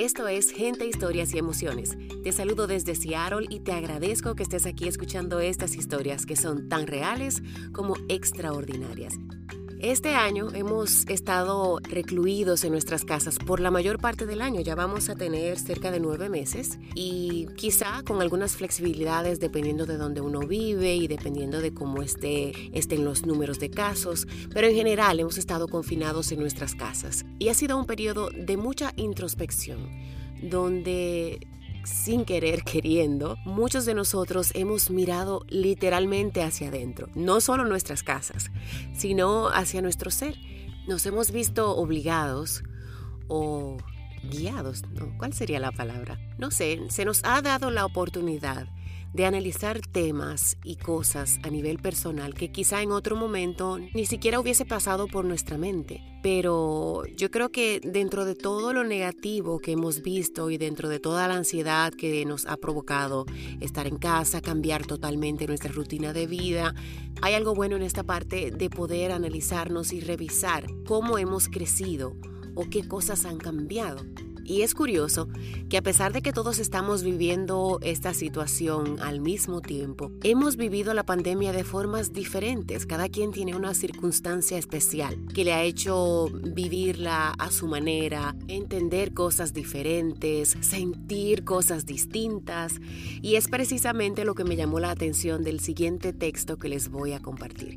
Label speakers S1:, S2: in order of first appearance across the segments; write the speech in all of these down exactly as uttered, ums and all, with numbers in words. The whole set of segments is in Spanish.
S1: Esto es Gente, Historias y Emociones. Te saludo desde Seattle y te agradezco que estés aquí escuchando estas historias que son tan reales como extraordinarias. Este año hemos estado recluidos en nuestras casas por la mayor parte del año. Ya vamos a tener cerca de nueve meses y quizá con algunas flexibilidades dependiendo de dónde uno vive y dependiendo de cómo esté, estén los números de casos. Pero en general hemos estado confinados en nuestras casas y ha sido un periodo de mucha introspección donde, sin querer queriendo, muchos de nosotros hemos mirado literalmente hacia adentro, no solo nuestras casas, sino hacia nuestro ser. Nos hemos visto obligados o guiados, ¿no? ¿Cuál sería la palabra? No sé, se nos ha dado la oportunidad de analizar temas y cosas a nivel personal que quizá en otro momento ni siquiera hubiese pasado por nuestra mente. Pero yo creo que dentro de todo lo negativo que hemos visto y dentro de toda la ansiedad que nos ha provocado estar en casa, cambiar totalmente nuestra rutina de vida, hay algo bueno en esta parte de poder analizarnos y revisar cómo hemos crecido o qué cosas han cambiado. Y es curioso que a pesar de que todos estamos viviendo esta situación al mismo tiempo, hemos vivido la pandemia de formas diferentes. Cada quien tiene una circunstancia especial que le ha hecho vivirla a su manera, entender cosas diferentes, sentir cosas distintas. Y es precisamente lo que me llamó la atención del siguiente texto que les voy a compartir.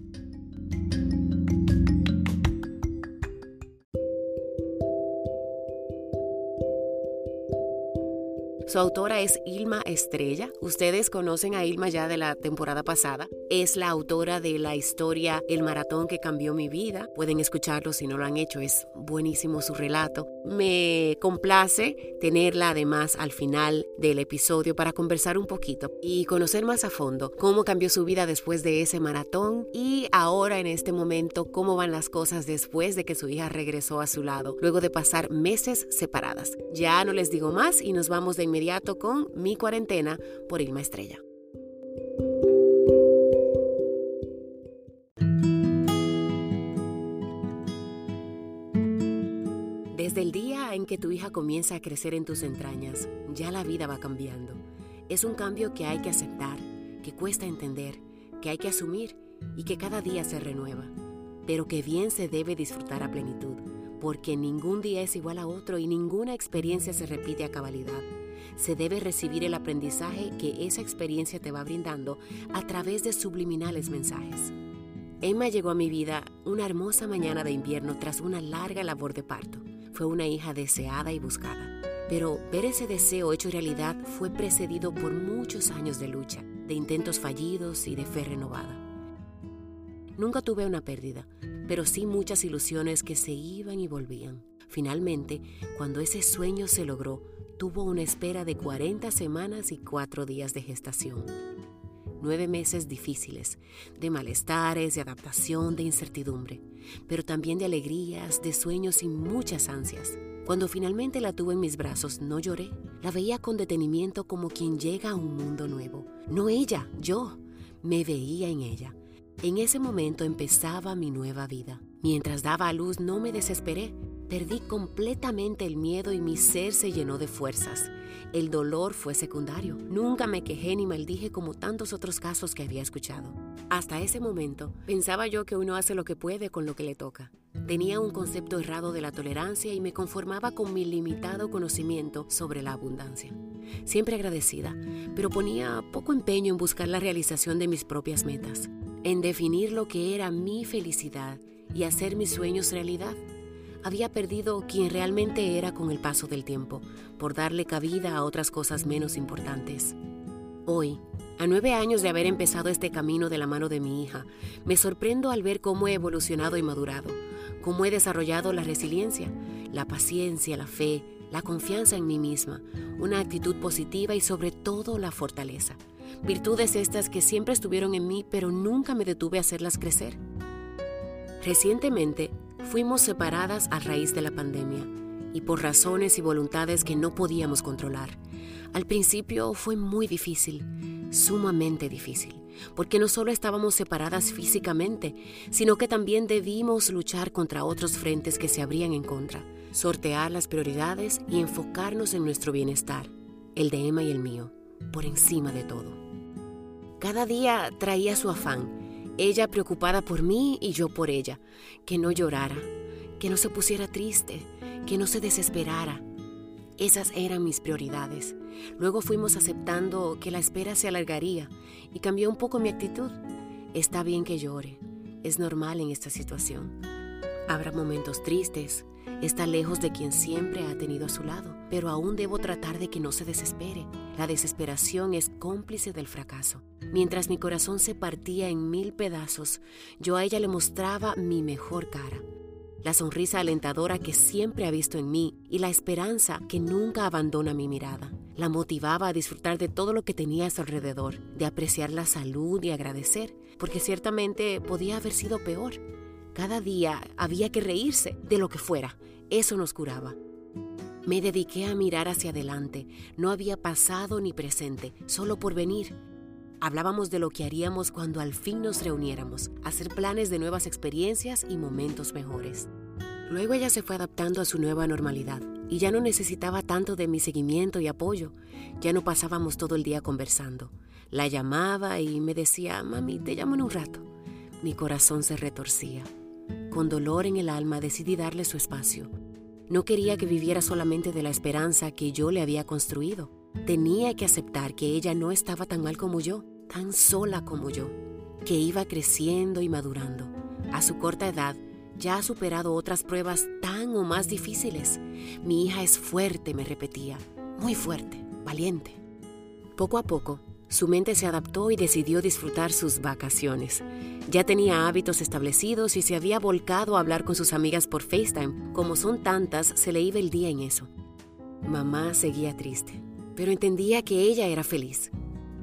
S1: Su autora es Ilma Estrella. Ustedes conocen a Ilma ya de la temporada pasada. Es la autora de la historia El Maratón que Cambió Mi Vida. Pueden escucharlo si no lo han hecho, es buenísimo su relato. Me complace tenerla además al final del episodio para conversar un poquito y conocer más a fondo cómo cambió su vida después de ese maratón y ahora en este momento cómo van las cosas después de que su hija regresó a su lado, luego de pasar meses separadas. Ya no les digo más y nos vamos de inmediato con Mi Cuarentena por Ilma Estrella. Desde el día en que tu hija comienza a crecer en tus entrañas, ya la vida va cambiando. Es un cambio que hay que aceptar, que cuesta entender, que hay que asumir y que cada día se renueva, pero que bien se debe disfrutar a plenitud, porque ningún día es igual a otro y ninguna experiencia se repite a cabalidad. Se debe recibir el aprendizaje que esa experiencia te va brindando a través de subliminales mensajes. Emma llegó a mi vida una hermosa mañana de invierno tras una larga labor de parto. Fue una hija deseada y buscada. Pero ver ese deseo hecho realidad fue precedido por muchos años de lucha, de intentos fallidos y de fe renovada. Nunca tuve una pérdida, pero sí muchas ilusiones que se iban y volvían. Finalmente, cuando ese sueño se logró, tuvo una espera de cuarenta semanas y cuatro días de gestación. Nueve meses difíciles, de malestares, de adaptación, de incertidumbre, pero también de alegrías, de sueños y muchas ansias. Cuando finalmente la tuve en mis brazos, no lloré. La veía con detenimiento como quien llega a un mundo nuevo. No ella, yo. Me veía en ella. En ese momento empezaba mi nueva vida. Mientras daba a luz no me desesperé. Perdí completamente el miedo y mi ser se llenó de fuerzas. El dolor fue secundario. Nunca me quejé ni maldije como tantos otros casos que había escuchado. Hasta ese momento, pensaba yo que uno hace lo que puede con lo que le toca. Tenía un concepto errado de la tolerancia y me conformaba con mi limitado conocimiento sobre la abundancia. Siempre agradecida, pero ponía poco empeño en buscar la realización de mis propias metas, en definir lo que era mi felicidad y hacer mis sueños realidad. Había perdido quien realmente era con el paso del tiempo, por darle cabida a otras cosas menos importantes. Hoy, a nueve años de haber empezado este camino de la mano de mi hija, me sorprendo al ver cómo he evolucionado y madurado, cómo he desarrollado la resiliencia, la paciencia, la fe, la confianza en mí misma, una actitud positiva y sobre todo la fortaleza. Virtudes estas que siempre estuvieron en mí, pero nunca me detuve a hacerlas crecer. Recientemente, fuimos separadas a raíz de la pandemia y por razones y voluntades que no podíamos controlar. Al principio fue muy difícil, sumamente difícil. porque no solo estábamos separadas físicamente, sino que también debimos luchar contra otros frentes que se abrían en contra, sortear las prioridades y enfocarnos en nuestro bienestar, el de Emma y el mío, por encima de todo. Cada día traía su afán, ella preocupada por mí y yo por ella, que no llorara, que no se pusiera triste, que no se desesperara. Esas eran mis prioridades. Luego fuimos aceptando que la espera se alargaría y cambió un poco mi actitud. Está bien que llore, es normal en esta situación. Habrá momentos tristes, está lejos de quien siempre ha tenido a su lado, pero aún debo tratar de que no se desespere. La desesperación es cómplice del fracaso. Mientras mi corazón se partía en mil pedazos, yo a ella le mostraba mi mejor cara. La sonrisa alentadora que siempre ha visto en mí y la esperanza que nunca abandona mi mirada. La motivaba a disfrutar de todo lo que tenía a su alrededor, de apreciar la salud y agradecer, porque ciertamente podía haber sido peor. Cada día había que reírse de lo que fuera, eso nos curaba. Me dediqué a mirar hacia adelante, no había pasado ni presente, solo por venir. Hablábamos de lo que haríamos cuando al fin nos reuniéramos, hacer planes de nuevas experiencias y momentos mejores. Luego ella se fue adaptando a su nueva normalidad y ya no necesitaba tanto de mi seguimiento y apoyo. Ya no pasábamos todo el día conversando. La llamaba y me decía, mami, te llamo en un rato. Mi corazón se retorcía. Con dolor en el alma decidí darle su espacio. No quería que viviera solamente de la esperanza que yo le había construido. Tenía que aceptar que ella no estaba tan mal como yo, tan sola como yo, que iba creciendo y madurando. A su corta edad, ya ha superado otras pruebas tan o más difíciles. Mi hija es fuerte, me repetía, muy fuerte, valiente. Poco a poco, su mente se adaptó y decidió disfrutar sus vacaciones. Ya tenía hábitos establecidos y se había volcado a hablar con sus amigas por FaceTime. Como son tantas, se le iba el día en eso. Mamá seguía triste, pero entendía que ella era feliz.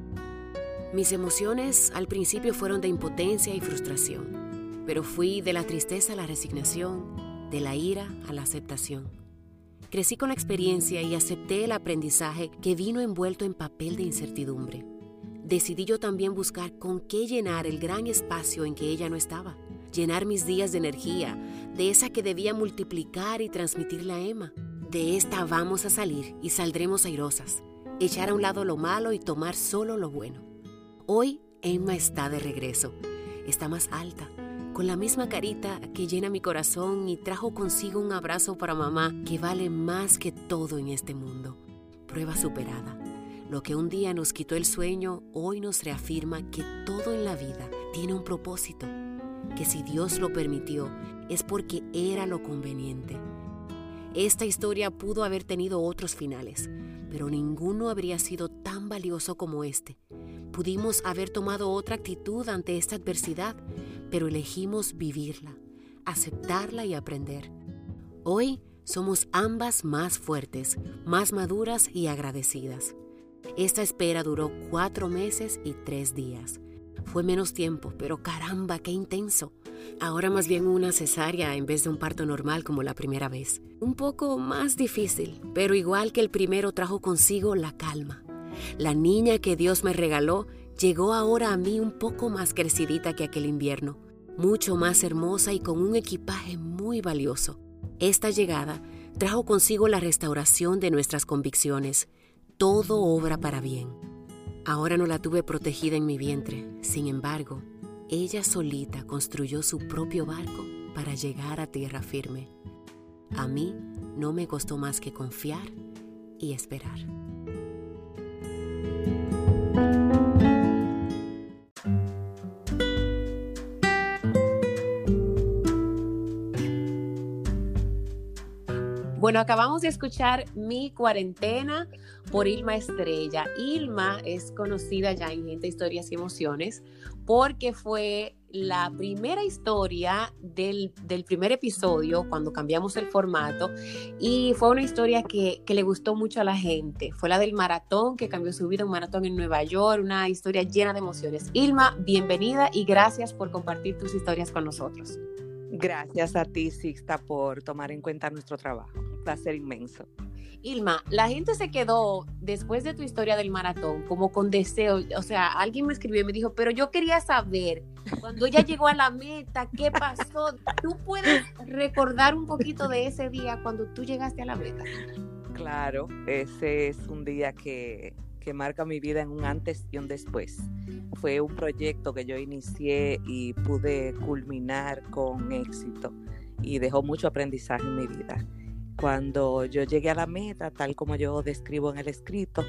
S1: Mis emociones al principio fueron de impotencia y frustración, pero fui de la tristeza a la resignación, de la ira a la aceptación. Crecí con la experiencia y acepté el aprendizaje que vino envuelto en papel de incertidumbre. Decidí yo también buscar con qué llenar el gran espacio en que ella no estaba, llenar mis días de energía, de esa que debía multiplicar y transmitirle a Emma. De esta vamos a salir y saldremos airosas, echar a un lado lo malo y tomar solo lo bueno. Hoy Emma está de regreso, está más alta, con la misma carita que llena mi corazón y trajo consigo un abrazo para mamá que vale más que todo en este mundo. Prueba superada. Lo que un día nos quitó el sueño, hoy nos reafirma que todo en la vida tiene un propósito, que si Dios lo permitió, es porque era lo conveniente. Esta historia pudo haber tenido otros finales, pero ninguno habría sido tan valioso como este. Pudimos haber tomado otra actitud ante esta adversidad, pero elegimos vivirla, aceptarla y aprender. Hoy somos ambas más fuertes, más maduras y agradecidas. Esta espera duró cuatro meses y tres días. Fue menos tiempo, pero caramba, qué intenso. Ahora más bien una cesárea en vez de un parto normal como la primera vez. Un poco más difícil, pero igual que el primero trajo consigo la calma. La niña que Dios me regaló llegó ahora a mí un poco más crecidita que aquel invierno, mucho más hermosa y con un equipaje muy valioso. Esta llegada trajo consigo la restauración de nuestras convicciones. Todo obra para bien. Ahora no la tuve protegida en mi vientre. Sin embargo, ella solita construyó su propio barco para llegar a tierra firme. A mí no me costó más que confiar y esperar. Bueno, acabamos de escuchar Mi Cuarentena por Ilma Estrella. Ilma es conocida ya en Gente, Historias y Emociones porque fue la primera historia del, del primer episodio cuando cambiamos el formato y fue una historia que, que le gustó mucho a la gente. Fue la del maratón que cambió su vida, un maratón en Nueva York, una historia llena de emociones. Ilma, bienvenida y gracias por compartir tus historias con nosotros.
S2: Gracias a ti, Sixta, por tomar en cuenta nuestro trabajo. Un placer inmenso.
S1: Ilma, la gente se quedó después de tu historia del maratón como con deseo, o sea, alguien me escribió y me dijo, pero yo quería saber, cuando ella llegó a la meta, ¿qué pasó? ¿Tú puedes recordar un poquito de ese día cuando tú llegaste a la meta?
S2: Claro, ese es un día que, que marca mi vida en un antes y un después. Fue un proyecto que yo inicié y pude culminar con éxito y dejó mucho aprendizaje en mi vida. Cuando yo llegué a la meta, tal como yo describo en el escrito,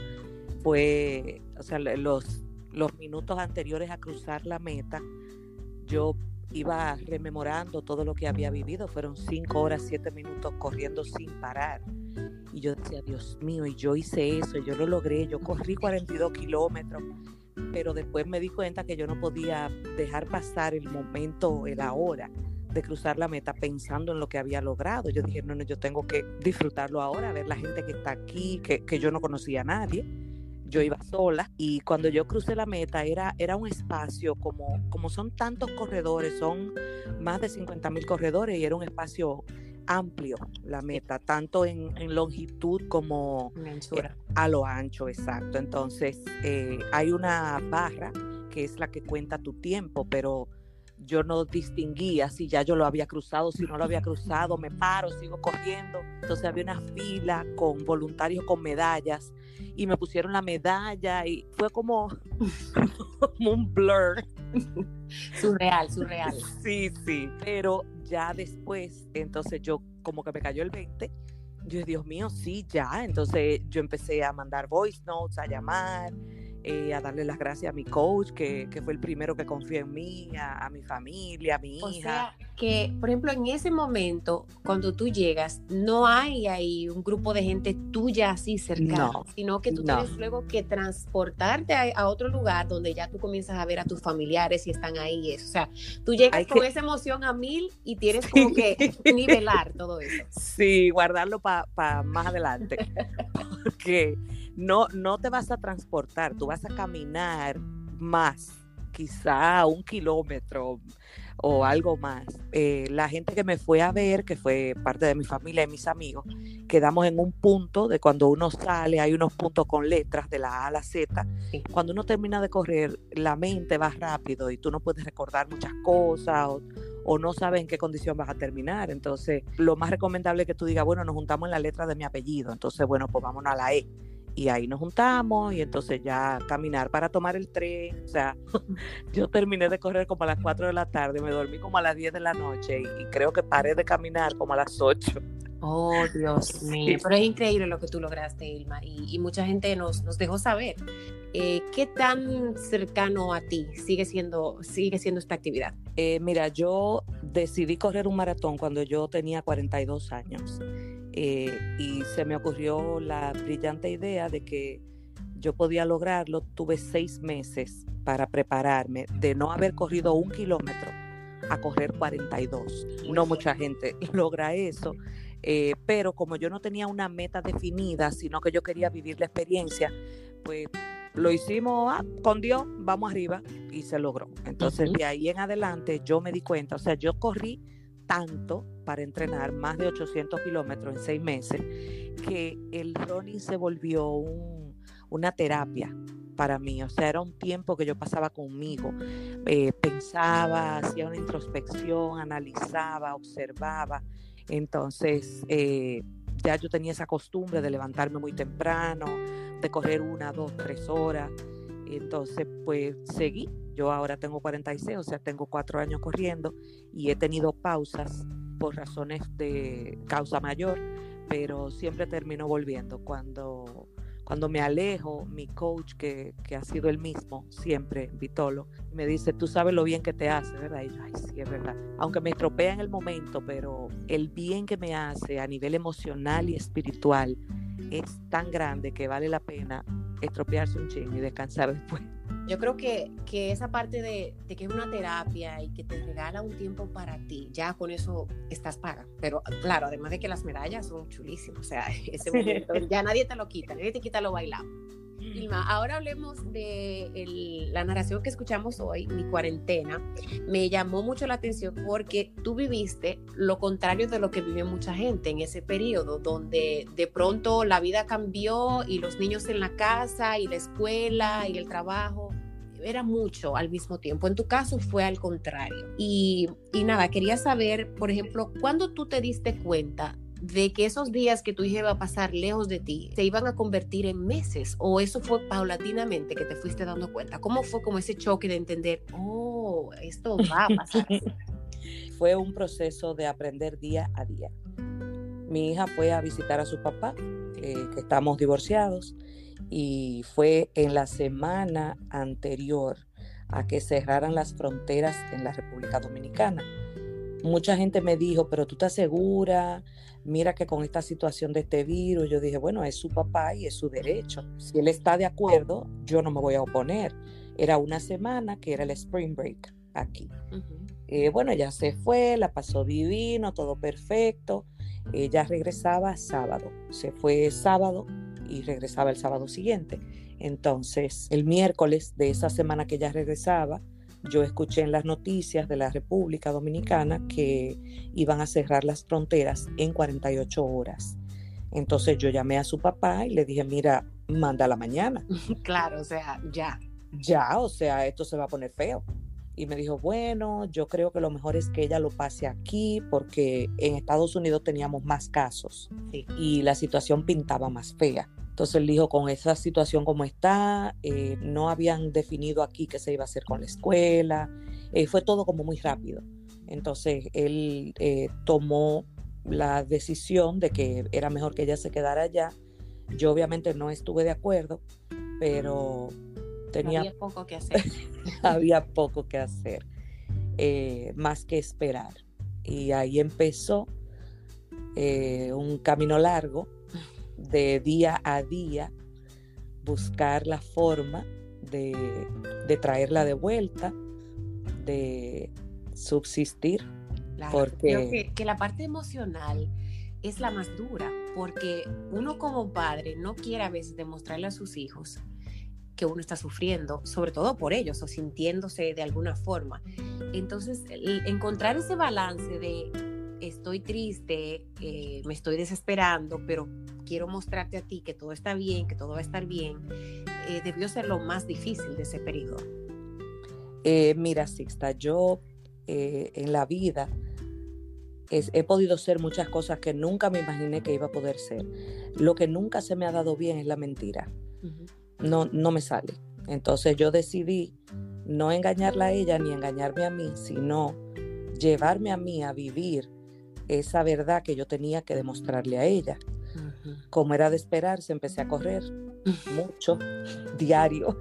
S2: fue, o sea, los, los minutos anteriores a cruzar la meta, yo iba rememorando todo lo que había vivido. Fueron cinco horas, siete minutos corriendo sin parar. Y yo decía, Dios mío, y yo hice eso, y yo lo logré, yo corrí cuarenta y dos kilómetros, pero después me di cuenta que yo no podía dejar pasar el momento, el ahora de cruzar la meta pensando en lo que había logrado. Yo dije, no, no, yo tengo que disfrutarlo ahora, ver la gente que está aquí, que, que yo no conocía a nadie. Yo iba sola y cuando yo crucé la meta era, era un espacio como, como son tantos corredores, son más de cincuenta mil corredores y era un espacio amplio la meta, tanto en, en longitud como eh, a lo ancho, exacto. Entonces eh, hay una barra que es la que cuenta tu tiempo, pero yo no distinguía si ya yo lo había cruzado, si no lo había cruzado, me paro, sigo corriendo. Entonces había una fila con voluntarios con medallas y me pusieron la medalla y fue como, como un blur.
S1: Surreal, surreal.
S2: Sí, sí, pero ya después, entonces yo como que me cayó el veinte. Yo dije, Dios mío, sí, ya. Entonces yo empecé a mandar voice notes, a llamar, eh, a darle las gracias a mi coach, que, que fue el primero que confió en mí, a, a mi familia, a mi hija.
S1: O sea, que, por ejemplo, en ese momento, cuando tú llegas, no hay ahí un grupo de gente tuya así cercana, no, sino que tú no. tienes luego que transportarte a, a otro lugar donde ya tú comienzas a ver a tus familiares y están ahí y eso. O sea, tú llegas hay con que... esa emoción a mil y tienes como que nivelar todo eso.
S2: Sí, guardarlo para pa más adelante. Porque no, no te vas a transportar, tú vas a caminar más, quizá un kilómetro o algo más. Eh, la gente que me fue a ver, que fue parte de mi familia y mis amigos, quedamos en un punto de cuando uno sale, hay unos puntos con letras de la A a la Z. Sí. Cuando uno termina de correr, la mente va rápido y tú no puedes recordar muchas cosas o, o no sabes en qué condición vas a terminar. Entonces, lo más recomendable es que tú digas, bueno, nos juntamos en la letra de mi apellido. Entonces, bueno, pues vámonos a la E. Y ahí nos juntamos y entonces ya caminar para tomar el tren. O sea, yo terminé de correr como a las cuatro de la tarde, me dormí como a las diez de la noche y, y creo que paré de caminar como a las ocho.
S1: Oh, Dios mío. Sí. Pero es increíble lo que tú lograste, Ilma, y, y mucha gente nos, nos dejó saber. Eh, ¿Qué tan cercano a ti sigue siendo, sigue siendo esta actividad?
S2: Eh, mira, yo decidí correr un maratón cuando yo tenía cuarenta y dos años. Eh, y se me ocurrió la brillante idea de que yo podía lograrlo. Tuve seis meses para prepararme, de no haber corrido un kilómetro a correr cuarenta y dos. No mucha gente logra eso, eh, pero como yo no tenía una meta definida, sino que yo quería vivir la experiencia, pues lo hicimos ah, con Dios, vamos arriba, y se logró. Entonces uh-huh. de ahí en adelante yo me di cuenta, o sea, yo corrí tanto para entrenar, más de ochocientos kilómetros en seis meses, que el running se volvió un, una terapia para mí. O sea, era un tiempo que yo pasaba conmigo, eh, pensaba, hacía una introspección, analizaba, observaba. Entonces eh, ya yo tenía esa costumbre de levantarme muy temprano, de correr una, dos, tres horas. Entonces pues seguí. Yo ahora tengo cuarenta y seis, o sea, tengo cuatro años corriendo y he tenido pausas por razones de causa mayor, pero siempre termino volviendo. Cuando, cuando me alejo, mi coach, que, que ha sido el mismo siempre, Vitolo, me dice, tú sabes lo bien que te hace, ¿verdad? Y yo, ay, sí, es verdad. Aunque me estropea en el momento, pero el bien que me hace a nivel emocional y espiritual es tan grande que vale la pena estropearse un chin y descansar después.
S1: Yo creo que, que esa parte de, de que es una terapia y que te regala un tiempo para ti, ya con eso estás paga. Pero claro, además de que las medallas son chulísimas, o sea, ese momento ya nadie te lo quita, nadie te quita lo bailado. Vilma, ahora hablemos de el, la narración que escuchamos hoy, Mi Cuarentena. Me llamó mucho la atención porque tú viviste lo contrario de lo que vive mucha gente en ese periodo, donde de pronto la vida cambió y los niños en la casa y la escuela y el trabajo. Era mucho al mismo tiempo. En tu caso fue al contrario. Y, y nada, quería saber, por ejemplo, ¿cuándo tú te diste cuenta de que esos días que tu hija iba a pasar lejos de ti se iban a convertir en meses? ¿O eso fue paulatinamente que te fuiste dando cuenta? ¿Cómo fue como ese choque de entender, oh, esto va a pasar así?
S2: Fue un proceso de aprender día a día. Mi hija fue a visitar a su papá, eh, que estamos divorciados, y fue en la semana anterior a que cerraran las fronteras en la República Dominicana. Mucha gente me dijo, pero tú estás segura, mira que con esta situación de este virus. Yo dije, bueno, es su papá y es su derecho. Si él está de acuerdo, yo no me voy a oponer. Era una semana que era el spring break aquí. Uh-huh. Eh, bueno, ella se fue, la pasó divino, todo perfecto. Ella regresaba sábado, se fue sábado y regresaba el sábado siguiente. Entonces, el miércoles de esa semana que ella regresaba, yo escuché en las noticias de la República Dominicana que iban a cerrar las fronteras en cuarenta y ocho horas. Entonces yo llamé a su papá y le dije, mira, mándala mañana.
S1: Claro, o sea, ya.
S2: Ya, o sea, esto se va a poner feo. Y me dijo, bueno, yo creo que lo mejor es que ella lo pase aquí porque en Estados Unidos teníamos más casos, sí, y la situación pintaba más fea. Entonces él dijo, con esa situación como está, eh, no habían definido aquí qué se iba a hacer con la escuela, eh, fue todo como muy rápido. Entonces él eh, tomó la decisión de que era mejor que ella se quedara allá. Yo obviamente no estuve de acuerdo, pero tenía...
S1: Había poco que hacer.
S2: había poco que hacer, eh, más que esperar. Y ahí empezó eh, un camino largo de día a día, buscar la forma de, de traerla de vuelta, de subsistir.
S1: Claro,
S2: porque
S1: creo que, que la parte emocional es la más dura, porque uno como padre no quiere a veces demostrarle a sus hijos que uno está sufriendo, sobre todo por ellos o sintiéndose de alguna forma. Entonces, el, encontrar ese balance de estoy triste, eh, me estoy desesperando, pero quiero mostrarte a ti que todo está bien, que todo va a estar bien, eh, debió ser lo más difícil de ese periodo.
S2: Eh, mira, Sixta, yo eh, en la vida es, he podido ser muchas cosas que nunca me imaginé que iba a poder ser. Lo que nunca se me ha dado bien es la mentira. Uh-huh. No, no me sale. Entonces yo decidí no engañarla a ella ni engañarme a mí, sino llevarme a mí a vivir esa verdad que yo tenía que demostrarle a ella. Uh-huh. Como era de esperarse, empecé a correr mucho, diario.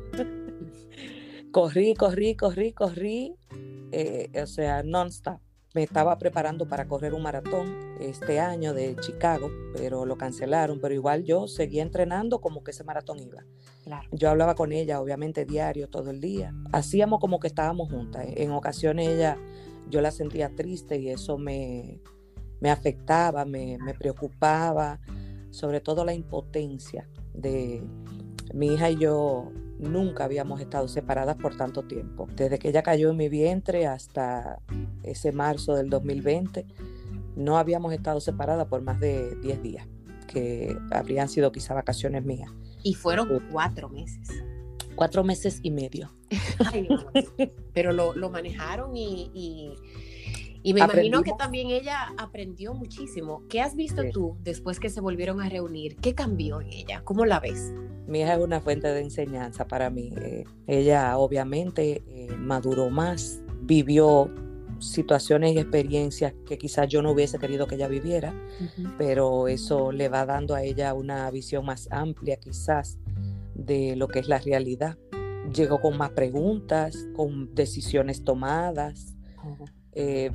S2: corrí, corrí, corrí, corrí, eh, o sea, non-stop. Me estaba preparando para correr un maratón este año de Chicago, pero lo cancelaron, pero igual yo seguía entrenando como que ese maratón iba. Claro. Yo hablaba con ella, obviamente, diario, todo el día. Hacíamos como que estábamos juntas. En ocasiones ella, yo la sentía triste y eso me, me afectaba, me, me preocupaba, sobre todo la impotencia de mi hija y yo. Nunca habíamos estado separadas por tanto tiempo. Desde que ella cayó en mi vientre hasta ese marzo del dos mil veinte, no habíamos estado separadas por más de diez días, que habrían sido quizá vacaciones mías.
S1: Y fueron uh, cuatro meses.
S2: Cuatro meses y medio.
S1: Ay, no, pero lo, lo manejaron y, y, y me Aprendimos. imagino que también ella aprendió muchísimo. ¿Qué has visto sí. tú después que se volvieron a reunir? ¿Qué cambió en ella? ¿Cómo la ves?
S2: Mi hija es una fuente de enseñanza para mí. Eh, ella obviamente eh, maduró más, vivió situaciones y experiencias que quizás yo no hubiese querido que ella viviera, uh-huh. pero eso le va dando a ella una visión más amplia quizás de lo que es la realidad. Llegó con más preguntas, con decisiones tomadas. Uh-huh. Eh,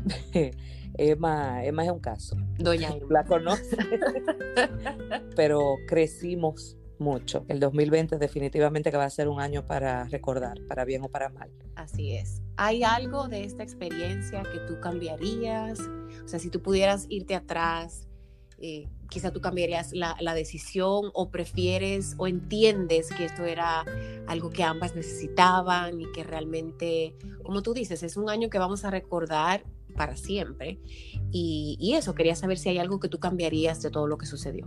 S2: Emma, Emma es un caso.
S1: Doña Emma.
S2: La conoce. Pero crecimos mucho. El dos mil veinte definitivamente que va a ser un año para recordar, para bien o para mal.
S1: Así es. ¿Hay algo de esta experiencia que tú cambiarías? O sea, si tú pudieras irte atrás eh, quizá tú cambiarías la, la decisión o prefieres o entiendes que esto era algo que ambas necesitaban y que realmente, como tú dices, es un año que vamos a recordar para siempre. Y, y eso, quería saber si hay algo que tú cambiarías de todo lo que sucedió.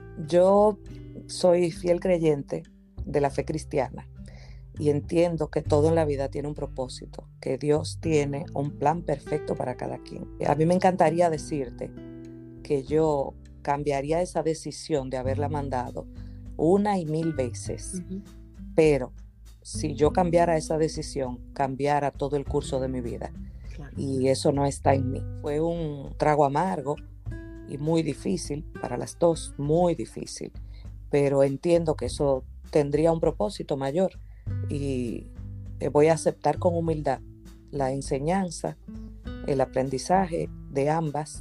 S2: Yo soy fiel creyente de la fe cristiana y entiendo que todo en la vida tiene un propósito, que Dios tiene un plan perfecto para cada quien. A mí me encantaría decirte que yo cambiaría esa decisión de haberla mandado una y mil veces, uh-huh. Pero si yo cambiara esa decisión, cambiara todo el curso de mi vida. Claro. Y eso no está en mí. Fue un trago amargo y muy difícil para las dos, muy difícil, pero entiendo que eso tendría un propósito mayor y voy a aceptar con humildad la enseñanza, el aprendizaje de ambas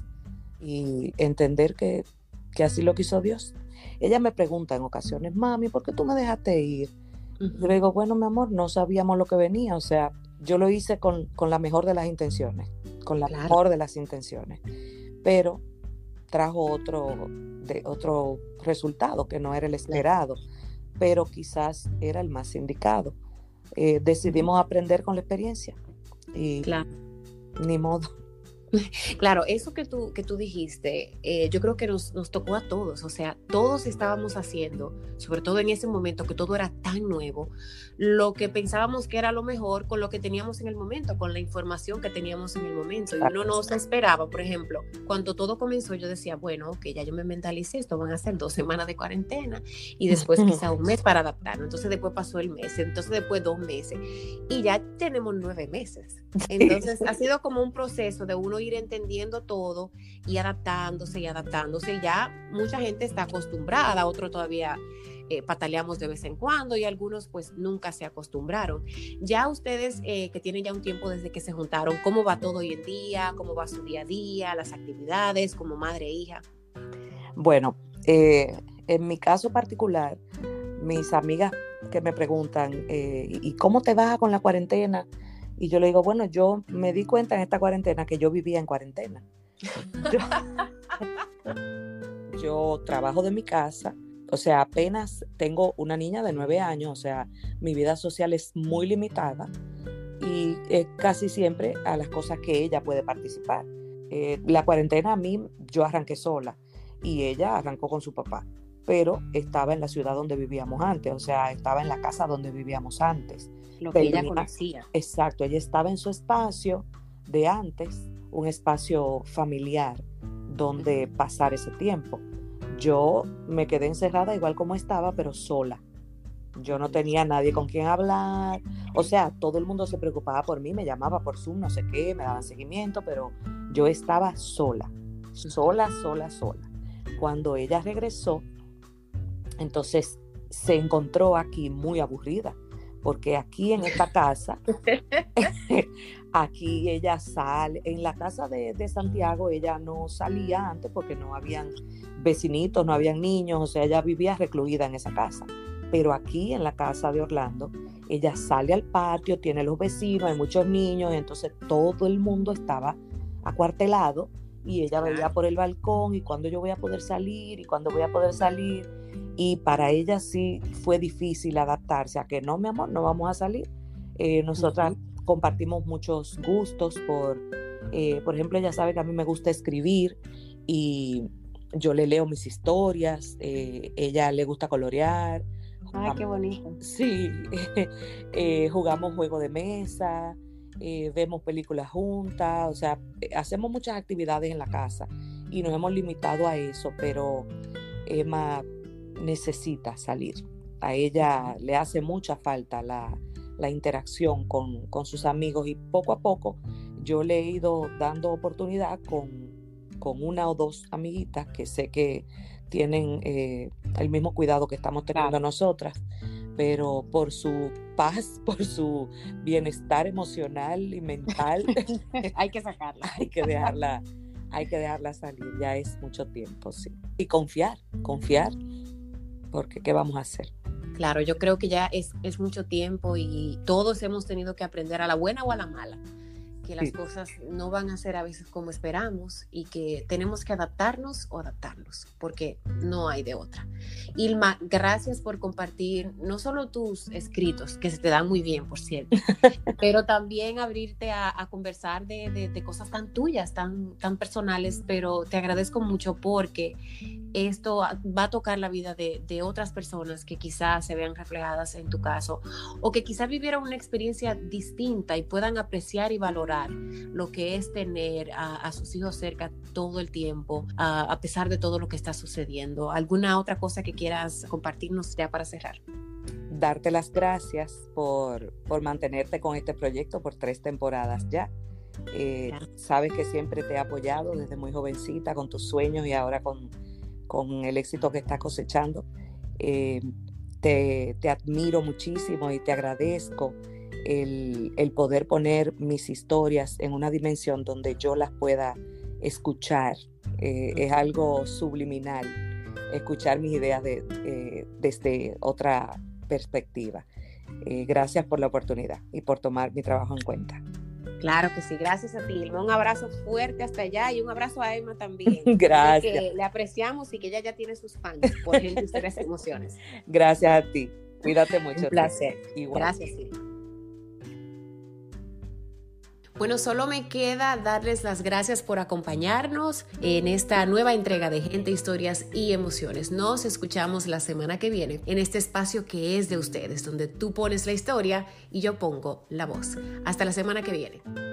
S2: y entender que, que así lo quiso Dios. Ella me pregunta en ocasiones, mami, ¿por qué tú me dejaste ir? Uh-huh. Yo le digo, bueno, mi amor, no sabíamos lo que venía, o sea, yo lo hice con, con la mejor de las intenciones, con la claro. mejor de las intenciones, pero trajo otro, de, otro resultado que no era el esperado, pero quizás era el más indicado. Eh, decidimos uh-huh. aprender con la experiencia y claro. ni modo.
S1: Claro, eso que tú, que tú dijiste, eh, yo creo que nos, nos tocó a todos, o sea, todos estábamos haciendo, sobre todo en ese momento que todo era tan nuevo, lo que pensábamos que era lo mejor con lo que teníamos en el momento, con la información que teníamos en el momento, y uno no se esperaba. Por ejemplo, cuando todo comenzó yo decía, bueno, ok, ya yo me mentalicé, esto van a ser dos semanas de cuarentena, y después quizá un mes para adaptarnos, entonces después pasó el mes, entonces después dos meses, y ya tenemos nueve meses, entonces ha sido como un proceso de uno ir entendiendo todo y adaptándose y adaptándose. Y ya mucha gente está acostumbrada, otros todavía eh, pataleamos de vez en cuando y algunos pues nunca se acostumbraron. Ya ustedes eh, que tienen ya un tiempo desde que se juntaron, ¿cómo va todo hoy en día? ¿Cómo va su día a día? Las actividades como madre e hija.
S2: Bueno, eh, en mi caso particular, mis amigas que me preguntan eh, ¿y cómo te va con la cuarentena? Y yo le digo, bueno, yo me di cuenta en esta cuarentena que yo vivía en cuarentena. Yo, yo trabajo de mi casa, o sea, apenas tengo una niña de nueve años, o sea, mi vida social es muy limitada y eh, casi siempre a las cosas que ella puede participar. Eh, la cuarentena a mí, yo arranqué sola y ella arrancó con su papá, pero estaba en la ciudad donde vivíamos antes, o sea, estaba en la casa donde vivíamos antes.
S1: Lo que ella conocía.
S2: Exacto, ella estaba en su espacio de antes, un espacio familiar donde pasar ese tiempo. Yo me quedé encerrada igual como estaba, pero sola. Yo no tenía nadie con quien hablar, o sea, todo el mundo se preocupaba por mí, me llamaba por Zoom, no sé qué, me daban seguimiento, pero yo estaba sola, sola, sola, sola. Cuando ella regresó, entonces se encontró aquí muy aburrida, porque aquí en esta casa, aquí ella sale, en la casa de, de Santiago ella no salía antes porque no habían vecinitos, no habían niños, o sea, ella vivía recluida en esa casa. Pero aquí en la casa de Orlando, ella sale al patio, tiene los vecinos, hay muchos niños, y entonces todo el mundo estaba acuartelado y ella veía por el balcón y cuándo yo voy a poder salir y cuándo voy a poder salir. Y para ella sí fue difícil adaptarse a que no, mi amor, no vamos a salir. Eh, nosotras uh-huh. compartimos muchos gustos por, eh, por ejemplo, ella sabe que a mí me gusta escribir y yo le leo mis historias, eh, ella le gusta colorear.
S1: Ay, qué bonito.
S2: Sí, eh, jugamos juego de mesa, eh, vemos películas juntas, o sea, hacemos muchas actividades en la casa y nos hemos limitado a eso, pero Emma necesita salir. A ella le hace mucha falta la, la interacción con, con sus amigos y poco a poco yo le he ido dando oportunidad con, con una o dos amiguitas que sé que tienen eh, el mismo cuidado que estamos teniendo claro. nosotras, pero por su paz, por su bienestar emocional y mental
S1: hay que sacarla,
S2: hay que dejarla, hay que dejarla salir, ya es mucho tiempo, sí. Y confiar, confiar, porque ¿qué vamos a hacer?
S1: Claro, yo creo que ya es, es mucho tiempo y todos hemos tenido que aprender a la buena o a la mala. que las
S2: Sí.
S1: cosas no van a ser a veces como esperamos y que tenemos que adaptarnos o adaptarnos, porque no hay de otra. Ilma, gracias por compartir no solo tus escritos, que se te dan muy bien, por cierto, pero también abrirte a, a conversar de, de, de cosas tan tuyas, tan, tan personales, pero te agradezco mucho porque esto va a tocar la vida de, de otras personas que quizás se vean reflejadas en tu caso o que quizás vivieran una experiencia distinta y puedan apreciar y valorar lo que es tener a, a sus hijos cerca todo el tiempo, a, a pesar de todo lo que está sucediendo. ¿Alguna otra cosa que quieras compartirnos ya para cerrar?
S2: Darte las gracias por, por mantenerte con este proyecto por tres temporadas ya. Eh,
S1: Claro.
S2: Sabes que siempre te he apoyado desde muy jovencita con tus sueños y ahora con, con el éxito que estás cosechando. Eh, te, te admiro muchísimo y te agradezco el, el poder poner mis historias en una dimensión donde yo las pueda escuchar. Eh, es algo subliminal escuchar mis ideas de, eh, desde otra perspectiva. Eh, gracias por la oportunidad y por tomar mi trabajo en cuenta.
S1: Claro que sí, gracias a ti, Ilma. Un abrazo fuerte hasta allá y un abrazo a Emma también.
S2: Gracias.
S1: Que le apreciamos y que ella ya tiene sus fans por Gente, Historias y Emociones.
S2: Gracias a ti. Cuídate mucho.
S1: Un placer.
S2: Igual.
S1: Gracias, Ilma. Bueno, solo me queda darles las gracias por acompañarnos en esta nueva entrega de Gente, Historias y Emociones. Nos escuchamos la semana que viene en este espacio que es de ustedes, donde tú pones la historia y yo pongo la voz. Hasta la semana que viene.